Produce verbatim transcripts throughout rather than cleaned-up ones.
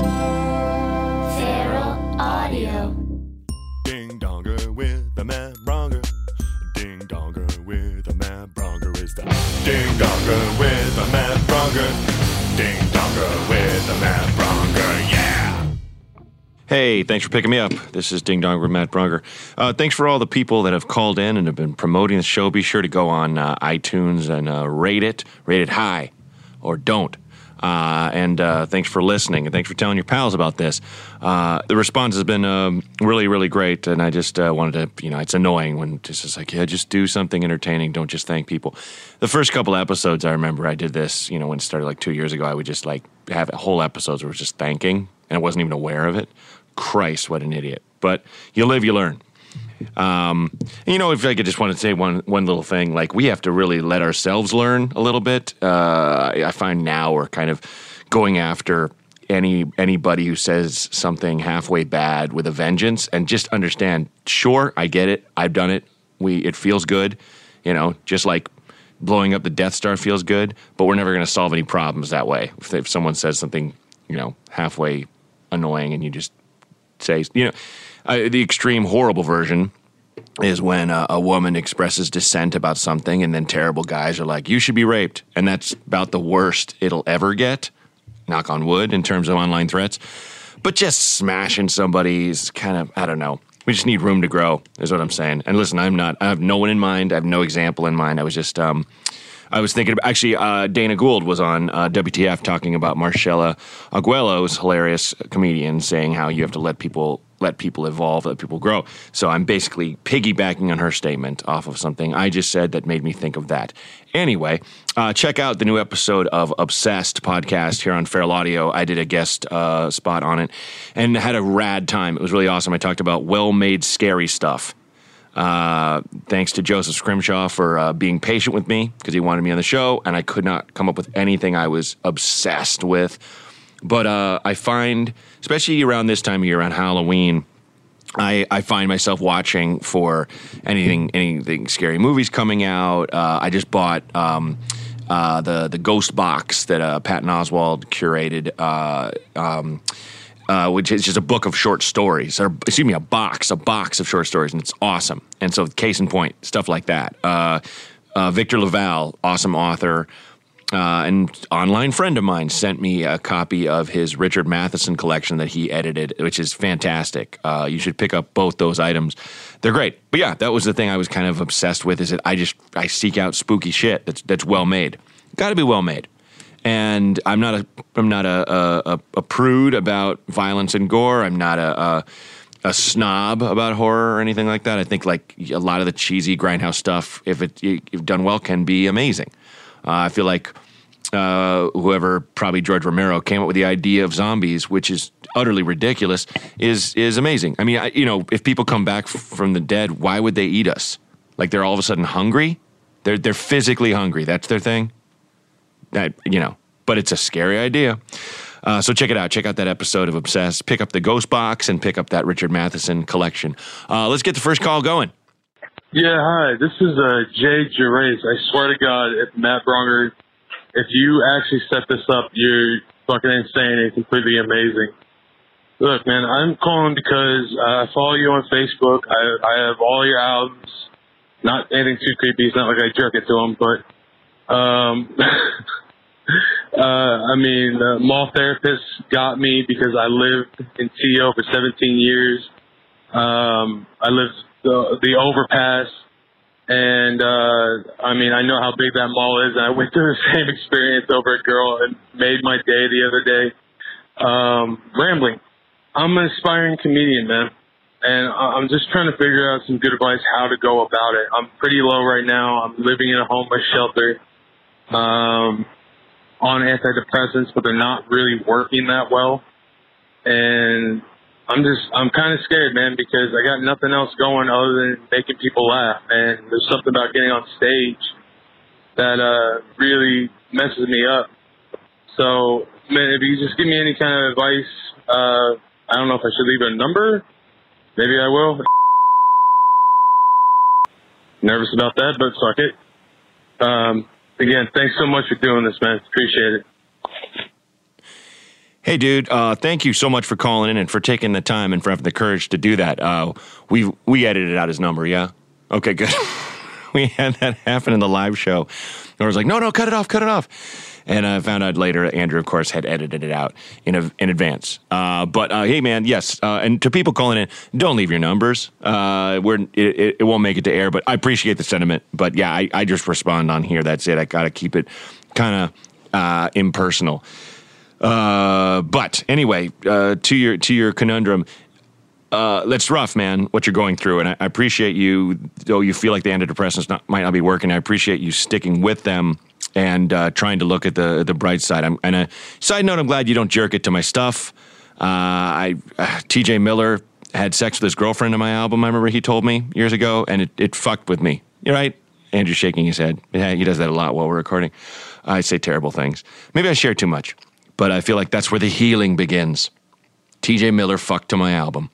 Feral Audio. Ding donger with the Matt Bronger. Ding donger with the Matt Bronger is the Ding donger with the Matt Bronger. Ding donger with the Matt Bronger. Yeah. Hey, thanks for picking me up. This is Ding Dong with Matt Bronger. Uh, thanks for all the people that have called in and have been promoting the show. Be sure to go on uh, iTunes and uh, rate it. Rate it high or don't. Uh, and uh, thanks for listening, and thanks for telling your pals about this. Uh, the response has been um, really, really great, and I just uh, wanted to, you know, it's annoying when it's just like, yeah, just do something entertaining. Don't just thank people. The first couple episodes, I remember I did this, you know, when it started like two years ago, I would just like have whole episodes where it was just thanking, and I wasn't even aware of it. Christ, what an idiot. But you live, you learn. Um, and you know, if I could just want to say one one little thing, like we have to really let ourselves learn a little bit. Uh, I find now we're kind of going after any anybody who says something halfway bad with a vengeance, and just understand. Sure, I get it. I've done it. We it feels good, you know, just like blowing up the Death Star feels good. But we're never going to solve any problems that way. If, if someone says something, you know, halfway annoying, and you just say, you know. Uh, the extreme horrible version is when uh, a woman expresses dissent about something, and then terrible guys are like, you should be raped. And that's about the worst it'll ever get, knock on wood, in terms of online threats. But just smashing somebody is kind of, I don't know. We just need room to grow, is what I'm saying. And listen, I'm not, I have no one in mind. I have no example in mind. I was just, um, I was thinking, about, actually, uh, Dana Gould was on uh, W T F talking about Marcella Aguelo's hilarious comedian, saying how you have to let people let people evolve, let people grow. So I'm basically piggybacking on her statement off of something I just said that made me think of that. Anyway, uh, check out the new episode of Obsessed podcast here on Feral Audio. I did a guest uh, spot on it and had a rad time. It was really awesome. I talked about well-made scary stuff. Uh, thanks to Joseph Scrimshaw for uh, being patient with me because he wanted me on the show, and I could not come up with anything I was obsessed with. But uh, I find, especially around this time of year, around Halloween, I, I find myself watching for anything anything scary movies coming out. Uh, I just bought um, uh, the the Ghost Box that uh, Patton Oswalt curated, uh, um, uh, which is just a book of short stories. Or, excuse me, a box, a box of short stories, and it's awesome. And so, case in point, stuff like that. Uh, uh, Victor LaValle, awesome author. Uh, an online friend of mine sent me a copy of his Richard Matheson collection that he edited, which is fantastic. Uh, you should pick up both those items. They're great. But yeah, that was the thing I was kind of obsessed with, is that I just, I seek out spooky shit that's that's well made. Got to be well made. And I'm not a, I'm not a, a, a prude about violence and gore. I'm not a, a, a snob about horror or anything like that. I think like a lot of the cheesy grindhouse stuff, if it if done well, can be amazing. Uh, I feel like uh, whoever, probably George Romero, came up with the idea of zombies, which is utterly ridiculous, is is amazing. I mean, I, you know, if people come back f- from the dead, why would they eat us? Like they're all of a sudden hungry? They're they're physically hungry. That's their thing. That you know, but it's a scary idea. Uh, so check it out. Check out that episode of Obsessed. Pick up the Ghost Box and pick up that Richard Matheson collection. Uh, let's get the first call going. Yeah, hi. This is uh, Jay Gervais. I swear to God, if Matt Bronger, if you actually set this up, you're fucking insane and completely amazing. Look, man, I'm calling because uh, I follow you on Facebook. I, I have all your albums. Not anything too creepy. It's not like I jerk it to them, but um, uh, I mean, uh, Mall Therapist got me because I lived in T O for seventeen years. Um, I lived the, the overpass, and uh, I mean, I know how big that mall is, and I went through the same experience over a girl and made my day the other day. Um, rambling. I'm an aspiring comedian, man, and I'm just trying to figure out some good advice how to go about it. I'm pretty low right now. I'm living in a homeless shelter, um, on antidepressants, but they're not really working that well, and I'm just, I'm kind of scared, man, because I got nothing else going other than making people laugh. And there's something about getting on stage that uh, really messes me up. So, man, if you just give me any kind of advice, uh, I don't know if I should leave a number. Maybe I will. Nervous about that, but fuck it. Um, again, thanks so much for doing this, man. Appreciate it. Hey, dude, uh, thank you so much for calling in and for taking the time and for having the courage to do that. Uh, we we edited out his number, yeah? Okay, good. We had that happen in the live show. I was like, no, no, cut it off, cut it off. And I found out later, Andrew, of course, had edited it out in a, in advance. Uh, but uh, hey, man, yes. Uh, and to people calling in, don't leave your numbers. Uh, we're it, it won't make it to air, but I appreciate the sentiment. But yeah, I, I just respond on here. That's it. I got to keep it kind of uh, impersonal. Uh, but anyway, uh, to your to your conundrum. Uh, that's rough, man, what you're going through. And I, I appreciate you, though you feel like the antidepressants not, might not be working. I appreciate you sticking with them and uh, trying to look at the the bright side. I'm, and a side note, I'm glad you don't jerk it to my stuff. Uh, I uh, T J Miller had sex with his girlfriend in my album, I remember he told me years ago, and it, it fucked with me. You're right? Andrew's shaking his head. Yeah, he does that a lot while we're recording. I say terrible things. Maybe I share too much, but I feel like that's where the healing begins. T J Miller fucked to my album.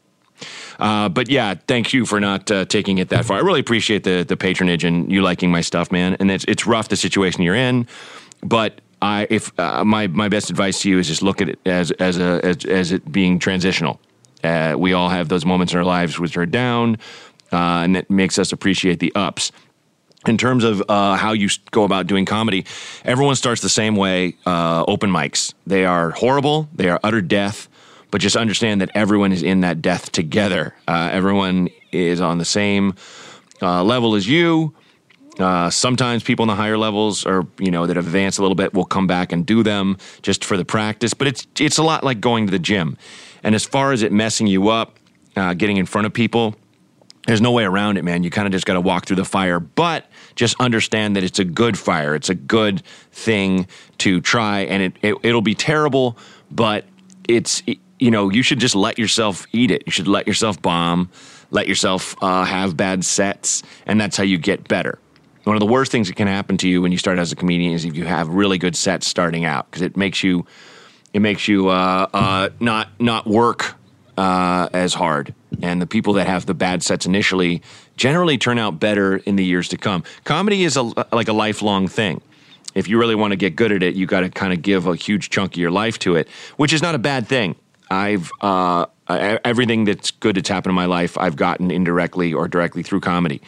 Uh, but yeah, thank you for not uh, taking it that far. I really appreciate the the patronage and you liking my stuff, man. And it's it's rough, the situation you're in, but I if uh, my my best advice to you is just look at it as as a as, as it being transitional. Uh, we all have those moments in our lives which are down, uh, and that makes us appreciate the ups. In terms of uh, how you go about doing comedy, everyone starts the same way. Uh, open mics, they are horrible. They are utter death. But just understand that everyone is in that death together. Uh, everyone is on the same uh, level as you. Uh, sometimes people in the higher levels or, you know, that have advanced a little bit will come back and do them just for the practice. But it's it's a lot like going to the gym. And as far as it messing you up, uh, getting in front of people, there's no way around it, man. You kind of just got to walk through the fire. But just understand that it's a good fire. It's a good thing to try. And it, it it'll be terrible, but it's... It, you know, you should just let yourself eat it. You should let yourself bomb, let yourself uh, have bad sets, and that's how you get better. One of the worst things that can happen to you when you start as a comedian is if you have really good sets starting out, because it makes you, it makes you uh, uh, not not work uh, as hard. And the people that have the bad sets initially generally turn out better in the years to come. Comedy is a, like a lifelong thing. If you really want to get good at it, you got to kind of give a huge chunk of your life to it, which is not a bad thing. I've uh, everything that's good that's happened in my life, I've gotten indirectly or directly through comedy.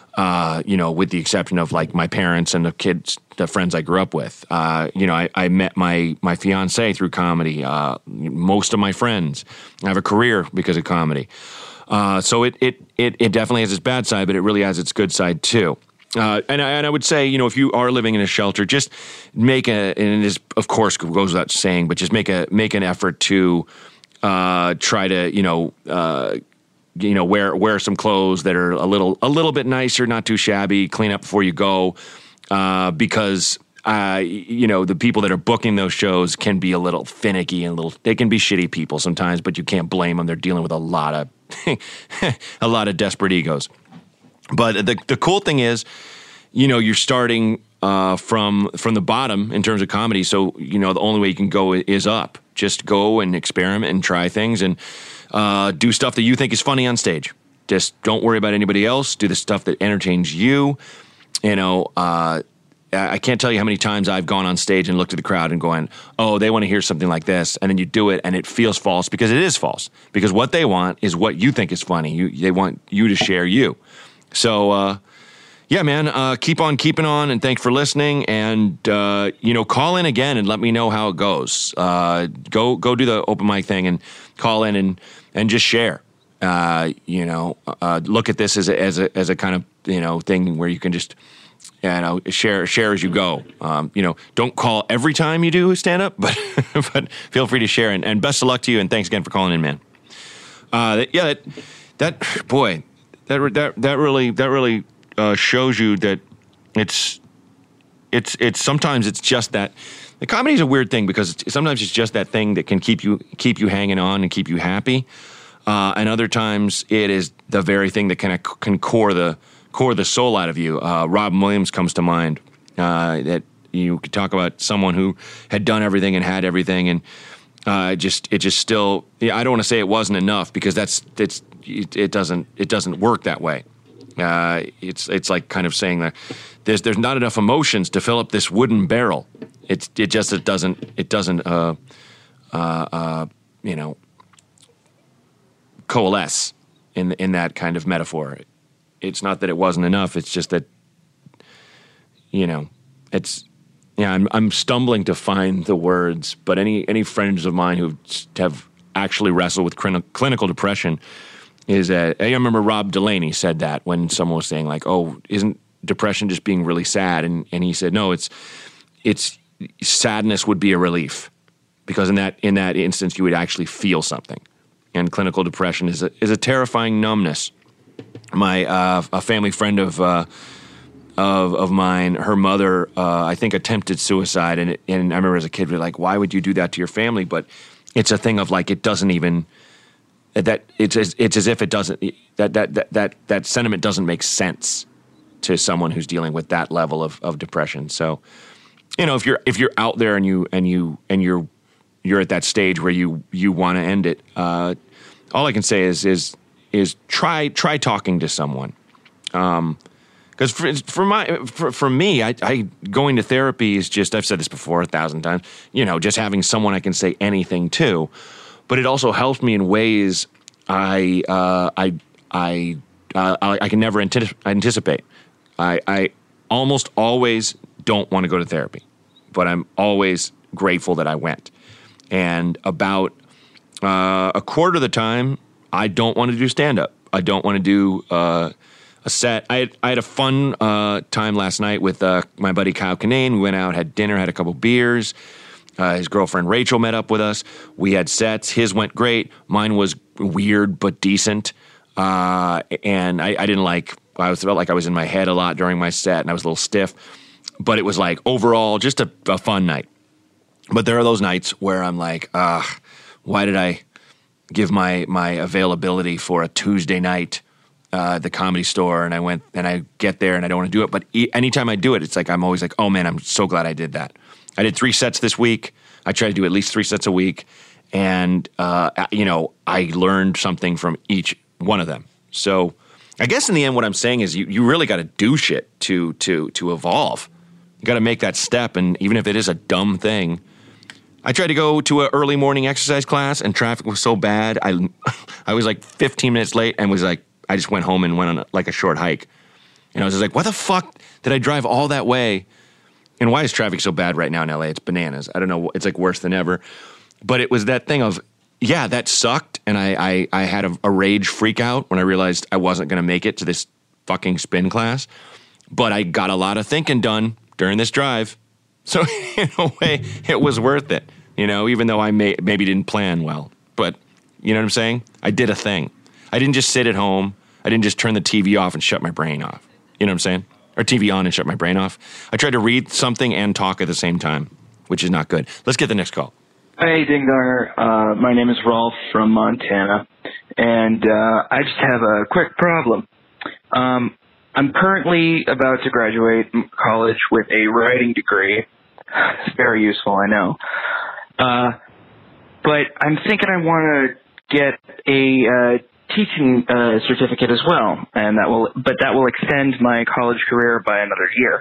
Uh, you know, with the exception of like my parents and the kids, the friends I grew up with. Uh, you know, I, I met my my fiance through comedy. Uh, most of my friends. I have a career because of comedy. Uh, so it it it it definitely has its bad side, but it really has its good side too. Uh, and, I, and I would say, you know, if you are living in a shelter, just make a, and this, of course, goes without saying, but just make a make an effort to uh, try to, you know, uh, you know, wear wear some clothes that are a little a little bit nicer, not too shabby. Clean up before you go, uh, because uh, you know the people that are booking those shows can be a little finicky and a little. They can be shitty people sometimes, but you can't blame them. They're dealing with a lot of a lot of desperate egos. But the the cool thing is, you know, you're starting uh, from from the bottom in terms of comedy. So, you know, the only way you can go is up. Just go and experiment and try things and uh, do stuff that you think is funny on stage. Just don't worry about anybody else. Do the stuff that entertains you. You know, uh, I can't tell you how many times I've gone on stage and looked at the crowd and going, oh, they want to hear something like this. And then you do it and it feels false because it is false. Because what they want is what you think is funny. You, they want you to share you. So, uh, yeah, man, uh, keep on keeping on, and thanks for listening. And, uh, you know, call in again and let me know how it goes. Uh, go go do the open mic thing and call in and, and just share. Uh, you know, uh, look at this as a, as a as a kind of, you know, thing where you can just, you know, share share as you go. Um, you know, don't call every time you do stand-up, but but feel free to share. And, and best of luck to you, and thanks again for calling in, man. Uh, yeah, that, that boy... That that that really that really uh, shows you that it's it's it's sometimes it's just that the comedy is a weird thing because it's, sometimes it's just that thing that can keep you keep you hanging on and keep you happy, uh, and other times it is the very thing that can can core the core the soul out of you. Uh, Robin Williams comes to mind. Uh, that you could talk about someone who had done everything and had everything, and uh, just it just still. Yeah, I don't want to say it wasn't enough because that's it's. It, it doesn't. It doesn't work that way. Uh, it's it's like kind of saying that there's there's not enough emotions to fill up this wooden barrel. It's it just it doesn't it doesn't uh, uh, uh, you know, coalesce in in that kind of metaphor. It's not that it wasn't enough. It's just that, you know, it's yeah. I'm I'm stumbling to find the words. But any any friends of mine who have actually wrestled with clin- clinical depression is that I remember Rob Delaney said that when someone was saying like, "Oh, isn't depression just being really sad?" And and he said, "No, it's it's sadness would be a relief because in that in that instance you would actually feel something." And clinical depression is a is a terrifying numbness. My uh, a family friend of uh, of of mine, her mother, uh, I think attempted suicide, and it, and I remember as a kid, we were like, "Why would you do that to your family?" But it's a thing of like it doesn't even that it's as, it's as if it doesn't that that that that that sentiment doesn't make sense to someone who's dealing with that level of, of depression. So, you know, if you're if you're out there and you and you and you're you're at that stage where you you want to end it, uh, all I can say is is is try try talking to someone. Um, because for for my for, for me, I, I going to therapy is just I've said this before a thousand times. You know, just having someone I can say anything to, but it also helps me in ways I uh, I I, uh, I I can never antici- anticipate. I I almost always don't want to go to therapy, but I'm always grateful that I went. And about uh, a quarter of the time, I don't want to do stand-up. I don't want to do uh, a set. I had, I had a fun uh, time last night with uh, my buddy Kyle Kinane. We went out, had dinner, had a couple beers. Uh, his girlfriend Rachel met up with us. We had sets. His went great. Mine was weird but decent. Uh, and I, I didn't like, I was, felt like I was in my head a lot during my set, and I was a little stiff. But it was like, overall, just a, a fun night. But there are those nights where I'm like, ah, why did I give my my availability for a Tuesday night uh, at the Comedy Store? And I went and I get there and I don't want to do it. But e- anytime I do it, it's like I'm always like, oh man, I'm so glad I did that. I did three sets this week. I try to do at least three sets a week, and uh, you know, I learned something from each one of them. So I guess in the end, what I'm saying is, you you really got to do shit to to to evolve. You got to make that step, and even if it is a dumb thing. I tried to go to an early morning exercise class, and traffic was so bad. I I was like fifteen minutes late, and was like, I just went home and went on a, like a short hike. And I was just like, why the fuck did I drive all that way? And why is traffic so bad right now in L A? It's bananas. I don't know. It's like worse than ever. But it was that thing of, yeah, that sucked. And I, I, I had a, a rage freak out when I realized I wasn't going to make it to this fucking spin class. But I got a lot of thinking done during this drive. So in a way, it was worth it, you know, even though I may, maybe didn't plan well. But you know what I'm saying? I did a thing. I didn't just sit at home. I didn't just turn the T V off and shut my brain off. You know what I'm saying? Or T V on and shut my brain off. I tried to read something and talk at the same time, which is not good. Let's get the next call. Hey, Ding Donger. Uh, my name is Rolf from Montana, and uh, I just have a quick problem. Um, I'm currently about to graduate college with a writing degree. It's very useful, I know. Uh, but I'm thinking I want to get a uh, teaching uh, certificate as well, and that will, but that will extend my college career by another year.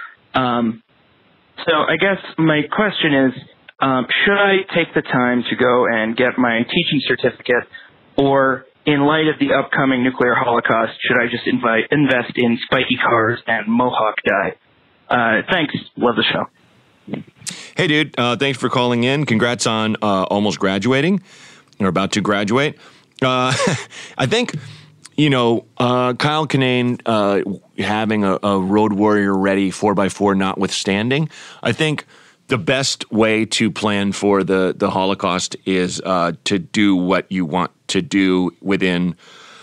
Um, so I guess my question is, um, should I take the time to go and get my teaching certificate, or in light of the upcoming nuclear holocaust, should I just invite, invest in spiky cars and mohawk dye? Uh, thanks. Love the show. Hey, dude, uh, thanks for calling in. Congrats on uh, almost graduating or about to graduate. Uh, I think, you know, uh, Kyle Kinane uh, having a, a Road Warrior ready four by four notwithstanding, I think the best way to plan for the, the Holocaust is uh, to do what you want to do within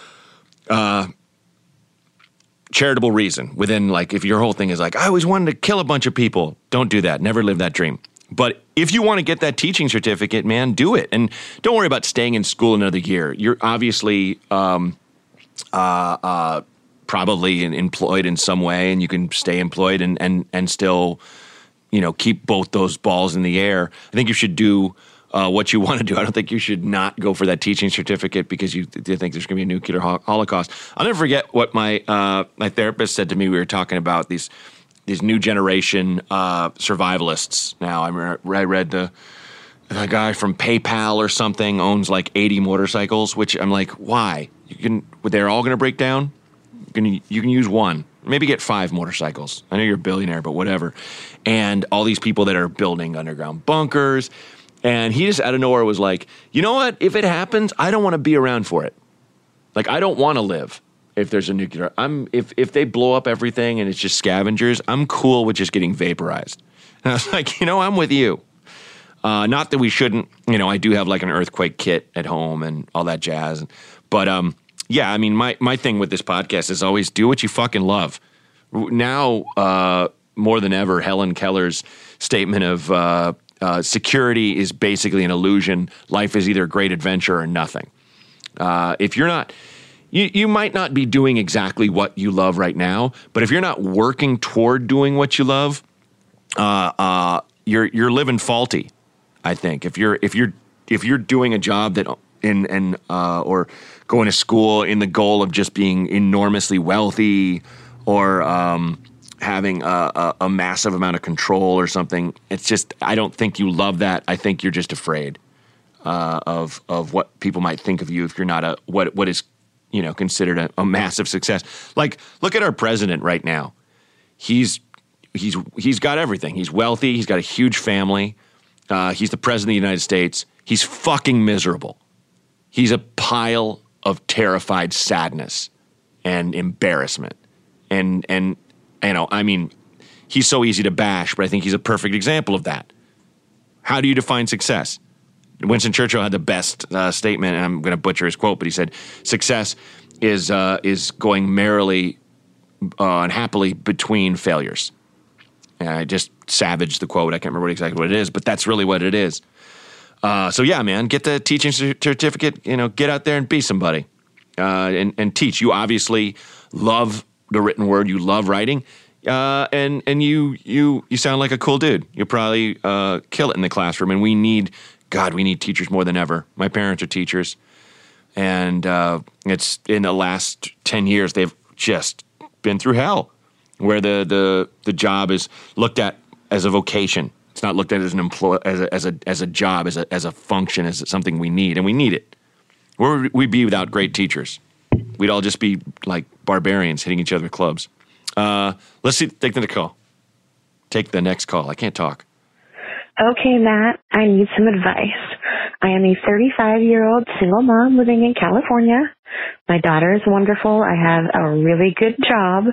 uh charitable reason, within, like, if your whole thing is like, I always wanted to kill a bunch of people, don't do that. Never live that dream. But if you want to get that teaching certificate, man, do it. And don't worry about staying in school another year. You're obviously um, uh, uh, probably employed in some way, and you can stay employed and, and, and still, you know, keep both those balls in the air. I think you should do Uh, what you want to do. I don't think you should not go for that teaching certificate because you, you think there's going to be a nuclear ho- holocaust. I'll never forget what my uh, my therapist said to me. We were talking about these these new generation uh, survivalists. Now I, re- I read the a guy from PayPal or something owns like eighty motorcycles, which I'm like, why? You can, they're all going to break down. You can, you can use one, maybe get five motorcycles. I know you're a billionaire, but whatever. And all these people that are building underground bunkers. And he just out of nowhere was like, you know what? If it happens, I don't want to be around for it. Like, I don't want to live if there's a nuclear. I'm if if they blow up everything and it's just scavengers, I'm cool with just getting vaporized. And I was like, you know, I'm with you. Uh, not that we shouldn't, you know, I do have like an earthquake kit at home and all that jazz. But um, yeah, I mean, my, my thing with this podcast is always do what you fucking love. Now, uh, more than ever, Helen Keller's statement of uh, uh, security is basically an illusion. Life is either a great adventure or nothing. Uh, if you're not, you, you might not be doing exactly what you love right now, but if you're not working toward doing what you love, uh, uh, you're you're living faulty. I think if you're if you're if you're doing a job that in and uh, or going to school in the goal of just being enormously wealthy or um, having a, a, a massive amount of control or something, it's just I don't think you love that. I think you're just afraid uh, of of what people might think of you if you're not a what what is you know considered a, a massive success. Like look at our president right now. He's he's he's got everything. He's wealthy. He's got a huge family. Uh, he's the president of the United States. He's fucking miserable. He's a pile of terrified sadness and embarrassment. And, and you know, I mean, he's so easy to bash, but I think he's a perfect example of that. How do you define success? Winston Churchill had the best uh, statement, and I'm going to butcher his quote, but he said, success is, uh, is going merrily uh, and happily between failures. And I just savaged the quote. I can't remember exactly what it is, but that's really what it is. Uh, so yeah, man, get the teaching certificate. You know, get out there and be somebody, uh, and and teach. You obviously love the written word. You love writing, uh, and and you you you sound like a cool dude. You'll probably uh, kill it in the classroom. And we need, God, we need teachers more than ever. My parents are teachers, and uh, it's in the last ten years they've just been through hell. Where the, the the job is looked at as a vocation. It's not looked at as an employ as a as a as a job, as a as a function, as something we need, and we need it. Where would we be without great teachers? We'd all just be like barbarians hitting each other with clubs. Uh, let's see. Take the next call. Take the next call. I can't talk. Okay, Matt. I need some advice. I am a thirty-five-year-old single mom living in California. My daughter is wonderful. I have a really good job.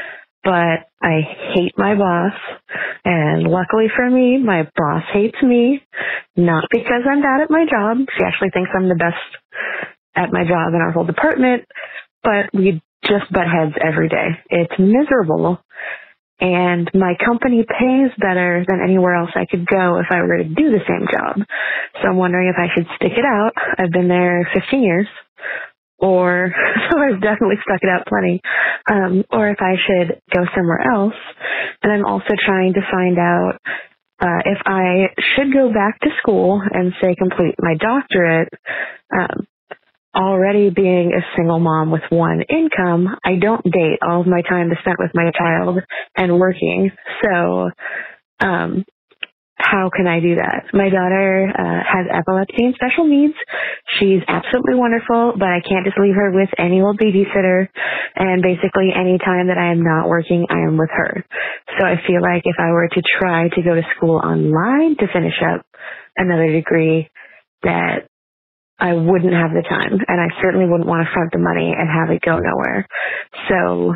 But I hate my boss, and luckily for me, my boss hates me, not because I'm bad at my job. She actually thinks I'm the best at my job in our whole department, but we just butt heads every day. It's miserable, and my company pays better than anywhere else I could go if I were to do the same job. So I'm wondering if I should stick it out. I've been there fifteen years. Or, so I've definitely stuck it out plenty, um, or if I should go somewhere else. And I'm also trying to find out uh, if I should go back to school and, say, complete my doctorate. Um, already being a single mom with one income, I don't date. All of my time is spent with my child and working. So, um, how can I do that? My daughter uh, has epilepsy and special needs. She's absolutely wonderful, but I can't just leave her with any old babysitter. And basically any time that I am not working, I am with her. So I feel like if I were to try to go to school online to finish up another degree, that I wouldn't have the time. And I certainly wouldn't want to front the money and have it go nowhere. So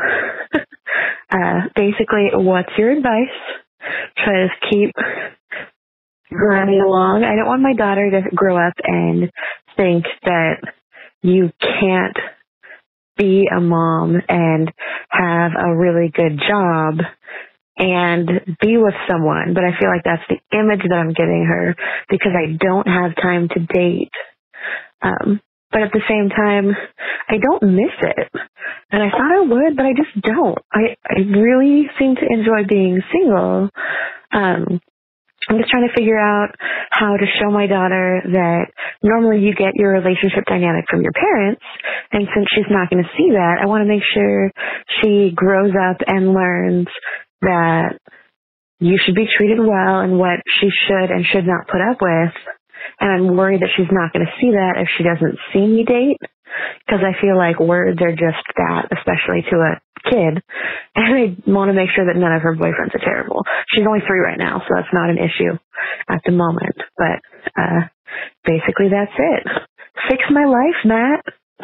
uh, basically, what's your advice? Try to keep grinding along. I don't want my daughter to grow up and think that you can't be a mom and have a really good job and be with someone. But I feel like that's the image that I'm giving her because I don't have time to date. Um, but at the same time, I don't miss it. And I thought I would, but I just don't. I, I really seem to enjoy being single. Um, I'm just trying to figure out how to show my daughter that normally you get your relationship dynamic from your parents. And since she's not going to see that, I want to make sure she grows up and learns that you should be treated well and what she should and should not put up with. And I'm worried that she's not going to see that if she doesn't see me date, because I feel like words are just that, especially to a kid. And I want to make sure that none of her boyfriends are terrible. She's only three right now, so that's not an issue at the moment. But uh, basically, that's it. Fix my life, Matt.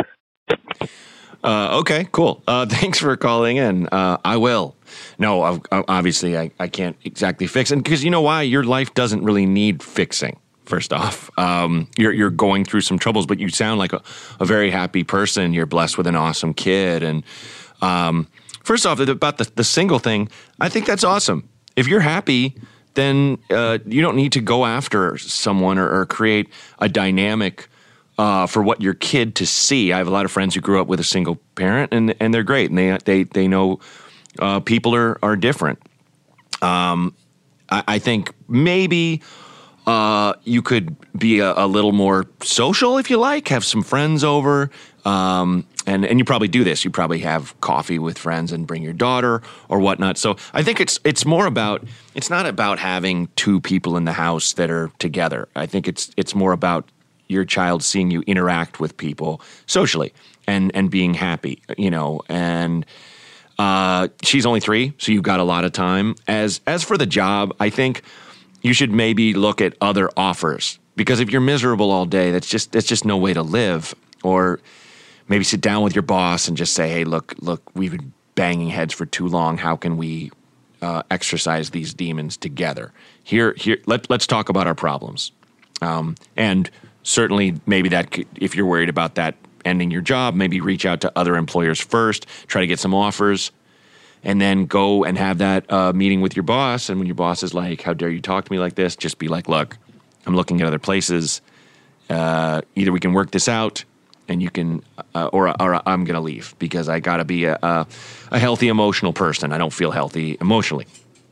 Uh, okay, cool. Uh, thanks for calling in. Uh, I will. No, I've, obviously I, I can't exactly fix it, because you know why? Your life doesn't really need fixing. First off, um, you're you're going through some troubles, but you sound like a, a very happy person. You're blessed with an awesome kid, and um, first off, about the the single thing, I think that's awesome. If you're happy, then uh, you don't need to go after someone or, or create a dynamic Uh, for what your kid to see. I have a lot of friends who grew up with a single parent, and and they're great, and they they they know uh, people are are different. Um, I, I think maybe uh, you could be a, a little more social if you like, have some friends over, um, and and you probably do this. You probably have coffee with friends and bring your daughter or whatnot. So I think it's it's more about it's not about having two people in the house that are together. I think it's it's more about your child seeing you interact with people socially and, and being happy, you know, and uh, she's only three, so you've got a lot of time. As as for the job, I think you should maybe look at other offers, because if you're miserable all day, that's just that's just no way to live. Or maybe sit down with your boss and just say, hey, look, look, we've been banging heads for too long. How can we uh, exercise these demons together? Here, here, let, let's talk about our problems. Um, and certainly, maybe that could, if you're worried about that ending your job, maybe reach out to other employers first, try to get some offers, and then go and have that uh, meeting with your boss. And when your boss is like, how dare you talk to me like this? Just be like, look, I'm looking at other places. Uh, either we can work this out and you can, uh, or, or I'm going to leave, because I got to be a, a, a healthy emotional person. I don't feel healthy emotionally.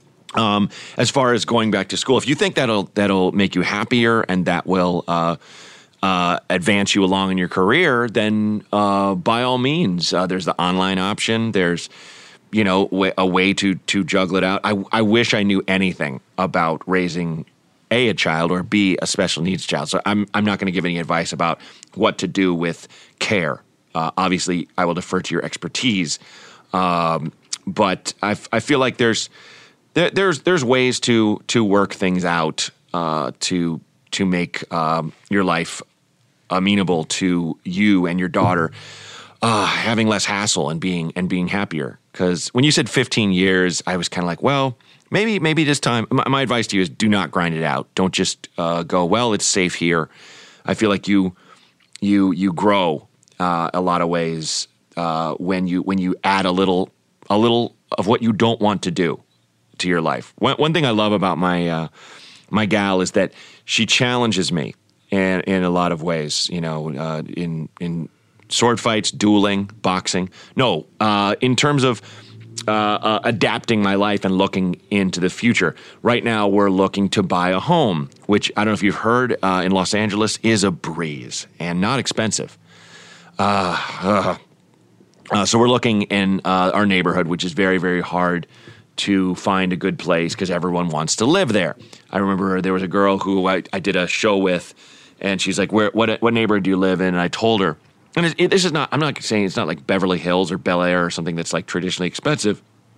Um, as far as going back to school, if you think that'll that'll make you happier and that will uh, uh, advance you along in your career, then uh, by all means, uh, there's the online option. There's, you know, w- a way to to juggle it out. I, I wish I knew anything about raising A, a child, or B, a special needs child. So I'm I'm not going to give any advice about what to do with care. Uh, obviously, I will defer to your expertise, um, but I I feel like there's. There, there's there's ways to to work things out uh, to to make um, your life amenable to you and your daughter uh, having less hassle and being and being happier. Because when you said fifteen years, I was kind of like, well, maybe maybe this time. My, my advice to you is do not grind it out. Don't just uh, go, well, it's safe here. I feel like you you you grow uh, a lot of ways uh, when you when you add a little a little of what you don't want to do to your life. One, one thing I love about my uh, my gal is that she challenges me in, in a lot of ways. You know, uh, in in sword fights, dueling, boxing. No, uh, in terms of uh, uh, adapting my life and looking into the future. Right now, we're looking to buy a home, which I don't know if you've heard uh, in Los Angeles is a breeze and not expensive. Uh, uh, uh, so we're looking in uh, our neighborhood, which is very, very hard to find a good place because everyone wants to live there. I remember there was a girl who I, I did a show with, and she's like, "Where? What? What neighborhood do you live in?" And I told her, and it, it, this is not. I'm not saying it's not like Beverly Hills or Bel Air or something that's like traditionally expensive.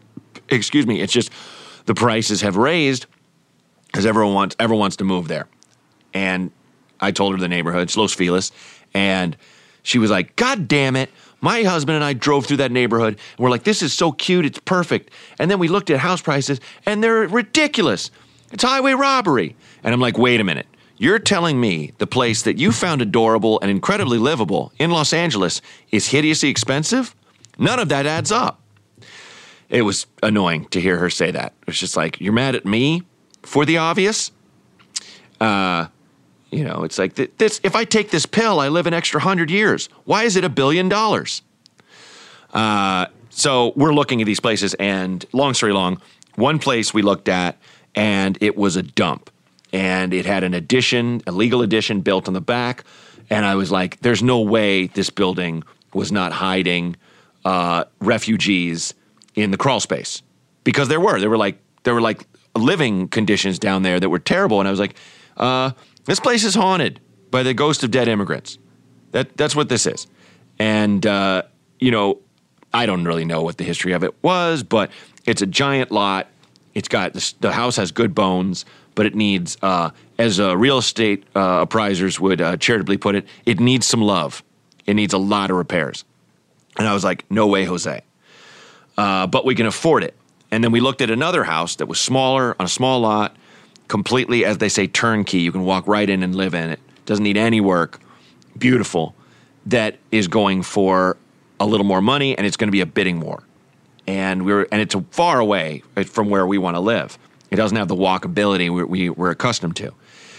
Excuse me. It's just the prices have raised because everyone wants everyone wants to move there. And I told her the neighborhood, it's Los Feliz, and she was like, "God damn it. My husband and I drove through that neighborhood, and we're like, this is so cute, it's perfect. And then we looked at house prices, and they're ridiculous. It's highway robbery." And I'm like, wait a minute. You're telling me the place that you found adorable and incredibly livable in Los Angeles is hideously expensive? None of that adds up. It was annoying to hear her say that. It was just like, you're mad at me for the obvious? Uh... You know, it's like this. If I take this pill, I live an extra hundred years. Why is it a billion dollars? Uh, so we're looking at these places, and long story long, one place we looked at, and it was a dump, and it had an addition, a legal addition built on the back, and I was like, "There's no way this building was not hiding uh, refugees in the crawl space," because there were. There were like there were like living conditions down there that were terrible, and I was like, uh. This place is haunted by the ghost of dead immigrants. That That's what this is. And, uh, you know, I don't really know what the history of it was, but it's a giant lot. It's got, the, the house has good bones, but it needs, uh, as uh, real estate uh, appraisers would uh, charitably put it, it needs some love. It needs a lot of repairs. And I was like, no way, Jose. Uh, but we can afford it. And then we looked at another house that was smaller, on a small lot, completely, as they say, turnkey. You can walk right in and live in it. Doesn't need any work. Beautiful. That is going for a little more money, and it's going to be a bidding war. And we were, and it's far away from where we want to live. It doesn't have the walkability we, we, we're accustomed to.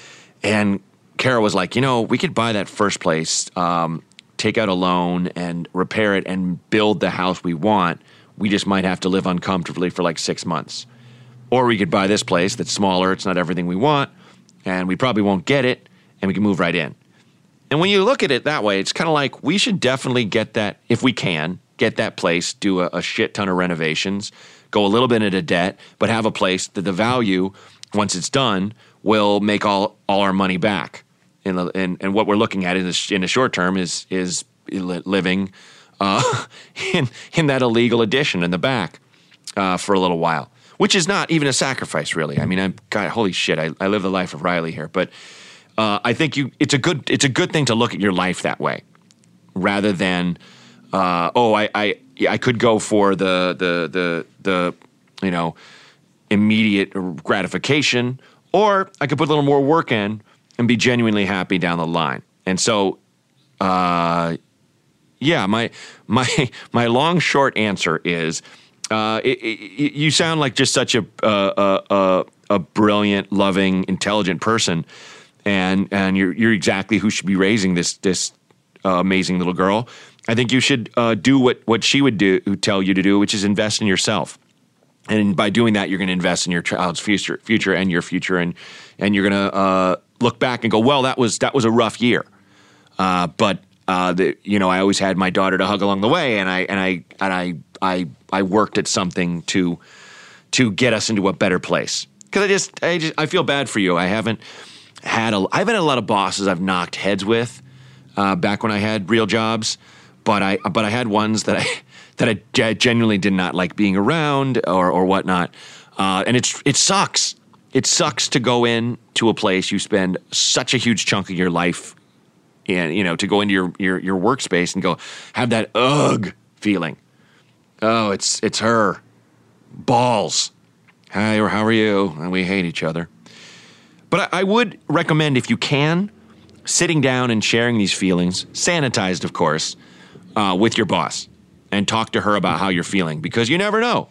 And Kara was like, you know, we could buy that first place, um, take out a loan and repair it and build the house we want. We just might have to live uncomfortably for like six months. Or we could buy this place that's smaller, it's not everything we want, and we probably won't get it, and we can move right in. And when you look at it that way, it's kind of like we should definitely get that, if we can, get that place, do a, a shit ton of renovations, go a little bit into debt, but have a place that the value, once it's done, will make all, all our money back. And, and, and what we're looking at in the, in the short term is is living uh, in, in that illegal addition in the back uh, for a little while, which is not even a sacrifice, really. I mean, I'm, God, holy shit, I, I live the life of Riley here, but Uh, I think you. It's a good. It's a good thing to look at your life that way, rather than, uh, oh, I, I, I could go for the the the the, you know, immediate gratification, or I could put a little more work in and be genuinely happy down the line. And so, uh, yeah, my my my long short answer is, uh, it, it, you sound like just such a a, a a brilliant, loving, intelligent person. And and you're you're exactly who should be raising this this uh, amazing little girl. I think you should uh, do what, what she would do, tell you to do, which is invest in yourself. And by doing that, you're going to invest in your child's future, future and your future, and and you're going to uh, look back and go, well, that was that was a rough year, uh, but uh, the, you know, I always had my daughter to hug along the way, and I and I and I I I worked at something to to get us into a better place. Because I just I just I feel bad for you. I haven't. Had a, I've had a lot of bosses I've knocked heads with uh, back when I had real jobs, but I but I had ones that I that I genuinely did not like being around or or whatnot, uh, and it's it sucks. It sucks to go in to a place you spend such a huge chunk of your life in, you know, to go into your your, your workspace and go have that ugh feeling. Oh, it's it's her balls. Hi, or how are you? And we hate each other. But I would recommend, if you can, sitting down and sharing these feelings, sanitized, of course, uh, with your boss, and talk to her about how you're feeling, because you never know.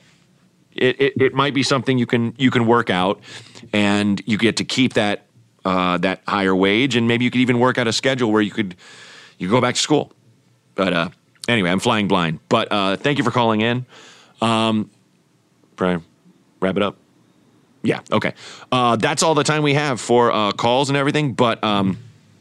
It it, it might be something you can you can work out, and you get to keep that uh, that higher wage, and maybe you could even work out a schedule where you could you go back to school. But uh, anyway, I'm flying blind. But uh, thank you for calling in. Um, probably wrap it up. Yeah, okay. Uh, that's all the time we have for uh, calls and everything, but um,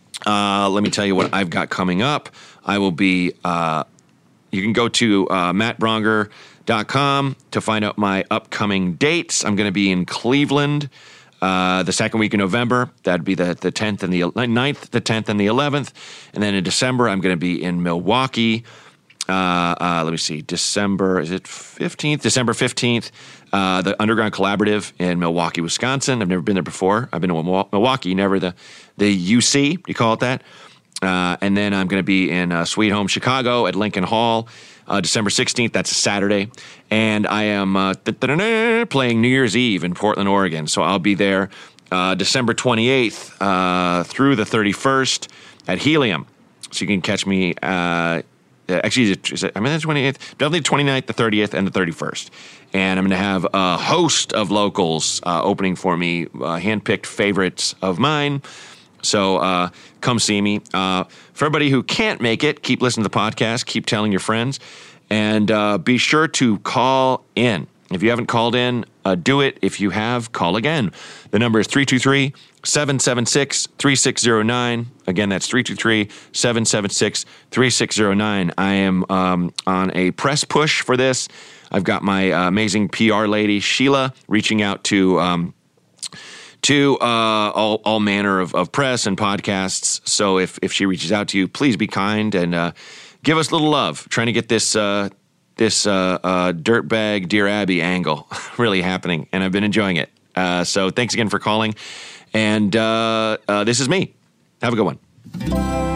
uh, let me tell you what I've got coming up. I will be, uh, you can go to uh, matt bronger dot com to find out my upcoming dates. I'm going to be in Cleveland uh, the second week in November. That'd be the, the tenth and the ninth, the tenth and the eleventh. And then in December, I'm going to be in Milwaukee. Uh, uh, let me see, December, is it fifteenth? December fifteenth, uh, the Underground Collaborative in Milwaukee, Wisconsin. I've never been there before. I've been to Milwaukee, never the, the U C, you call it that. Uh, and then I'm going to be in uh, Sweet Home Chicago at Lincoln Hall, uh, December sixteenth. That's a Saturday. And I am uh, playing New Year's Eve in Portland, Oregon. So I'll be there uh, December twenty-eighth uh, through the thirty-first at Helium. So you can catch me uh Uh, actually, is it, I mean, the twenty-eighth, definitely the twenty-ninth, the thirtieth, and the thirty-first. And I'm going to have a host of locals uh, opening for me, uh, handpicked favorites of mine. So uh, come see me. Uh, for everybody who can't make it, keep listening to the podcast, keep telling your friends, and uh, be sure to call in. If you haven't called in, uh, do it. If you have, call again. The number is three two three, seven seven six, three six zero nine. Again, that's three two three, seven seven six, three six zero nine. I am um, on a press push for this. I've got my uh, amazing P R lady, Sheila, reaching out to um, to uh, all all manner of, of press and podcasts. So if if she reaches out to you, please be kind and uh, give us a little love. Trying to get this uh, this uh, uh, dirtbag Dear Abby angle really happening, and I've been enjoying it. Uh, so thanks again for calling. And uh, uh, this is me. Have a good one.